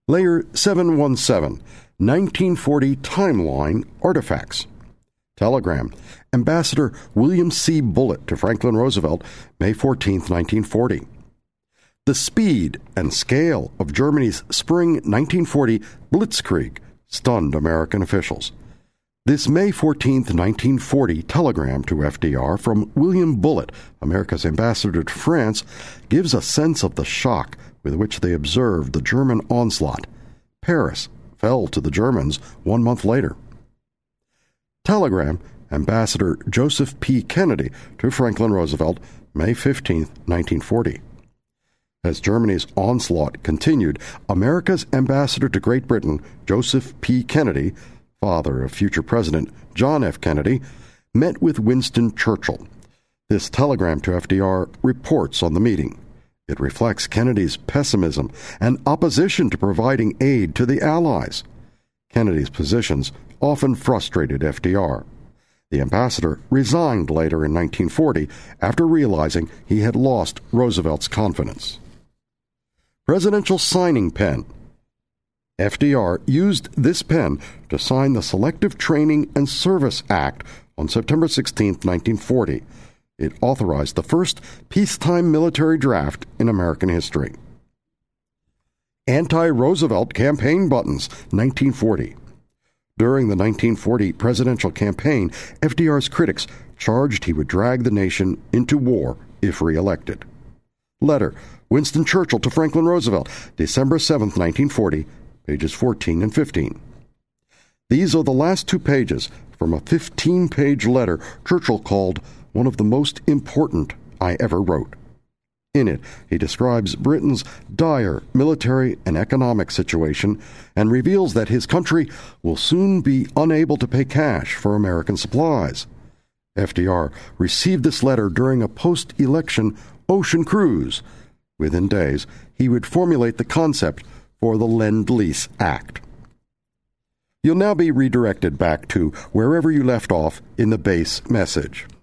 Layer 717, 1940 Timeline Artifacts. Telegram, Ambassador William C. Bullitt to Franklin Roosevelt, May 14, 1940. The speed and scale of Germany's spring 1940 blitzkrieg stunned American officials. This May 14, 1940 telegram to FDR from William Bullitt, America's ambassador to France, gives a sense of the shock with which they observed the German onslaught. Paris fell to the Germans 1 month later. Telegram, Ambassador Joseph P. Kennedy to Franklin Roosevelt, May 15, 1940. As Germany's onslaught continued, America's ambassador to Great Britain, Joseph P. Kennedy, father of future President John F. Kennedy, met with Winston Churchill. This telegram to FDR reports on the meeting. It reflects Kennedy's pessimism and opposition to providing aid to the Allies. Kennedy's positions often frustrated FDR. The ambassador resigned later in 1940 after realizing he had lost Roosevelt's confidence. Presidential signing pen. FDR used this pen to sign the Selective Training and Service Act on September 16, 1940. It authorized the first peacetime military draft in American history. Anti-Roosevelt campaign buttons, 1940. During the 1940 presidential campaign, FDR's critics charged he would drag the nation into war if reelected. Letter, Winston Churchill to Franklin Roosevelt, December 7, 1940, pages 14 and 15. These are the last 2 pages from a 15-page letter Churchill called one of the most important I ever wrote. In it, he describes Britain's dire military and economic situation and reveals that his country will soon be unable to pay cash for American supplies. FDR received this letter during a post-election ocean cruise. Within days, he would formulate the concept for the Lend-Lease Act. You'll now be redirected back to wherever you left off in the base message.